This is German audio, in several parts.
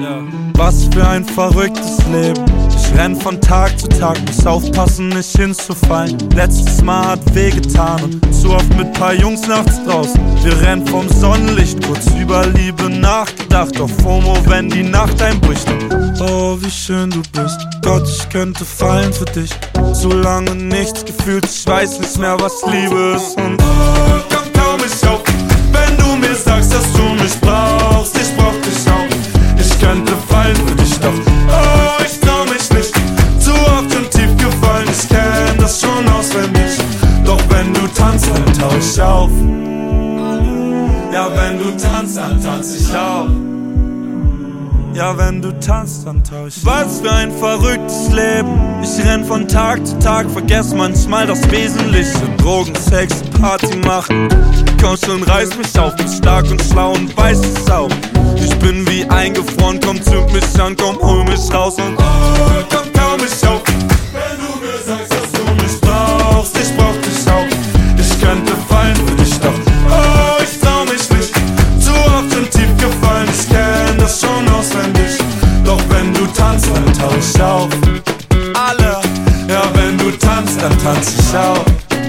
Was für ein verrücktes Leben. Ich renn von Tag zu Tag, muss aufpassen, nicht hinzufallen. Letztes Mal hat wehgetan und zu oft mit paar Jungs nachts draußen. Wir rennen vom Sonnenlicht, kurz über Liebe nachgedacht. Auf FOMO, wenn die Nacht einbricht. Oh, wie schön du bist. Gott, ich könnte fallen für dich. So lange nichts gefühlt, ich weiß nicht mehr, was Liebe ist. Und oh, komm, kaum mich auf, wenn du mir sagst, dass du mich brauchst. Ich brauch dich auch. Ich könnte fallen für dich, doch oh, ich trau mich nicht. Zu oft und tief gefallen, ich kenn das schon auswendig. Doch wenn du tanzt, dann tauch ich auf. Ja, wenn du tanzt, dann tanz ich auch. Ja, wenn du tanzt, dann tauch ich. Was für ein verrücktes Leben. Ich renn von Tag zu Tag, vergess manchmal das Wesentliche. Drogen, Sex, Party machen. Komm schon, reiß mich auf, bin stark und schlau und weiß es auch. Ich bin wie eingefroren, komm, zünd mich an, komm, hol mich raus und oh, komm, kaum mich auf. Wenn du mir sagst, dass du mich brauchst, ich brauch dich auch. Ich könnte fallen für dich, doch oh, ich trau mich nicht. Zu oft und tief gefallen, ich kenn das schon auswendig. Doch wenn du tanzt, dann tauch ich auf. Alle, ja, wenn du tanzt, dann tanz ich auch.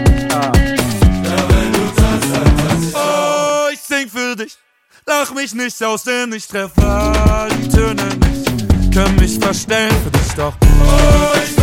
Lach mich nicht aus, denn ich treffe die Töne nicht. Können mich verstellen für dich, doch oh, ich